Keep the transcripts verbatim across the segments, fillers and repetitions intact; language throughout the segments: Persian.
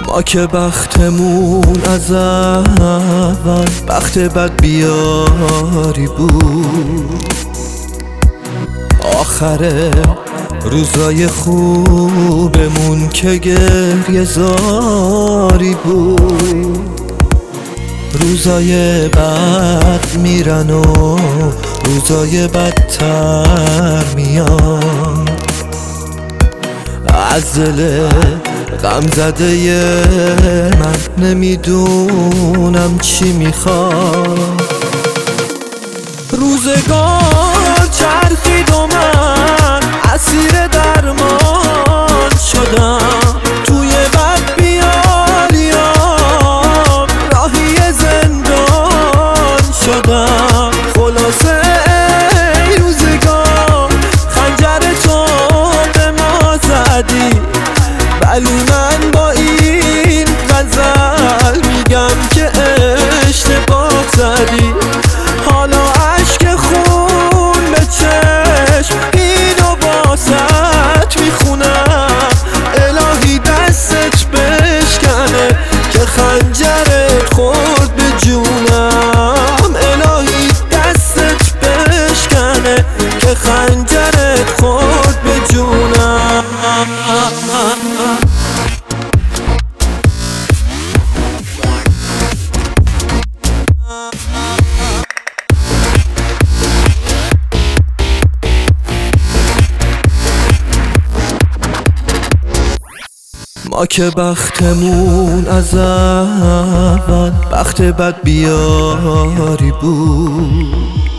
ما که بختمون از اول بخت بد بیاری بود، آخر روزای خوبمون که گریه زاری بود. روزای بد میرن و روزای بدتر میان، از دل غم زده من نمیدونم چی میخواد. روزگار چرخید و من اسیر درمان شدم، توی بد بیاریام راهی زندان شدم. خلاصه ای روزگار خنجر تو به ما زدی، ولی من با این غزل میگم که اشتباه زدی. حالا اشک خون به چشم اینو باست میخونم، الهی دستت بشکنه که خنجرت خورد به جونم. الهی دستت بشکنه که خنجرت خورد به جونم. ما که بختمون از اول بخت بد بیاری بود،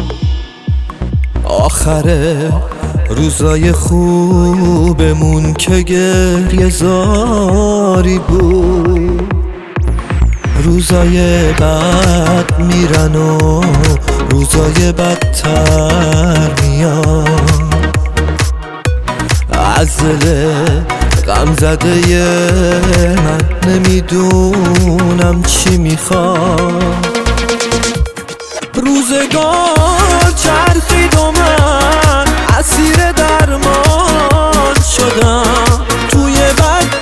آخر روزای خوبمون که گریه زاری بود. روزای بد میرن و روزای بدتر میان، از دل غم زده من نمیدونم چی میخواد. روزگار چرخید و من اسیر درمان شدم، توی بد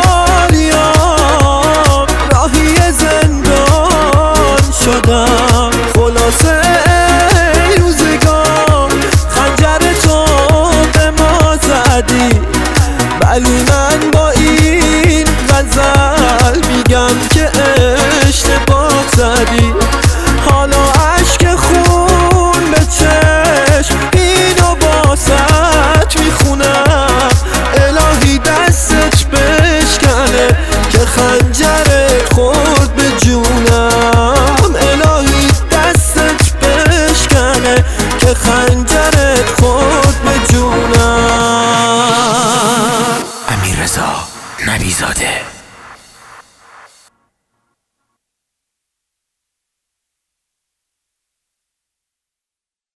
بیاریام راهی زندان شدم. خلاصه ای روزگار خنجر تو به ما زدی، ولی من با این غزل میگم که اشتباه زدی. حالا اشک خون به چشم اینو باست میخونم، الهی دستت بشکنه که خنجرت خورد به جونم. الهی دستت بشکنه که خنجرت خورد به جونم. امیررضا نبیزاده.